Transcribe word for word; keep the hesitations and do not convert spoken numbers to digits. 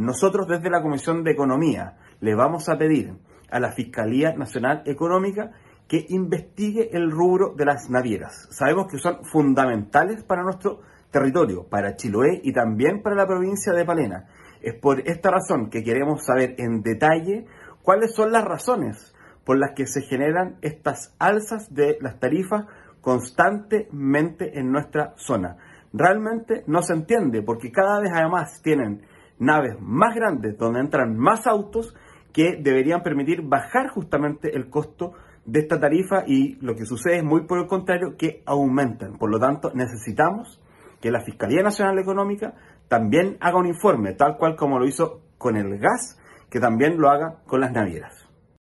nosotros desde la Comisión de Economía le vamos a pedir a la Fiscalía Nacional Económica que investigue el rubro de las navieras. Sabemos que son fundamentales para nuestro territorio, para Chiloé y también para la provincia de Palena. Es por esta razón que queremos saber en detalle cuáles son las razones por las que se generan estas alzas de las tarifas constantemente en nuestra zona. Realmente no se entiende, porque cada vez además tienen naves más grandes donde entran más autos que deberían permitir bajar justamente el costo de esta tarifa, y lo que sucede es muy por el contrario, que aumentan. Por lo tanto, necesitamos que la Fiscalía Nacional Económica también haga un informe, tal cual como lo hizo con el gas, que también lo haga con las navieras.